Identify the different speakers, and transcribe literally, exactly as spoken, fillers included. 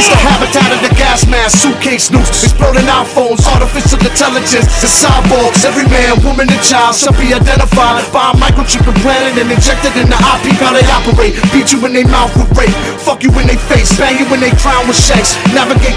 Speaker 1: It's the habitat of the gas mask, suitcase nukes, exploding iPhones, artificial intelligence, the cyborgs. Every man, woman, and child shall be identified by a microchip implanted and injected in the I P. How they operate, beat you in their mouth with rape, fuck you in their face, bang you in their crown with shanks. Navigate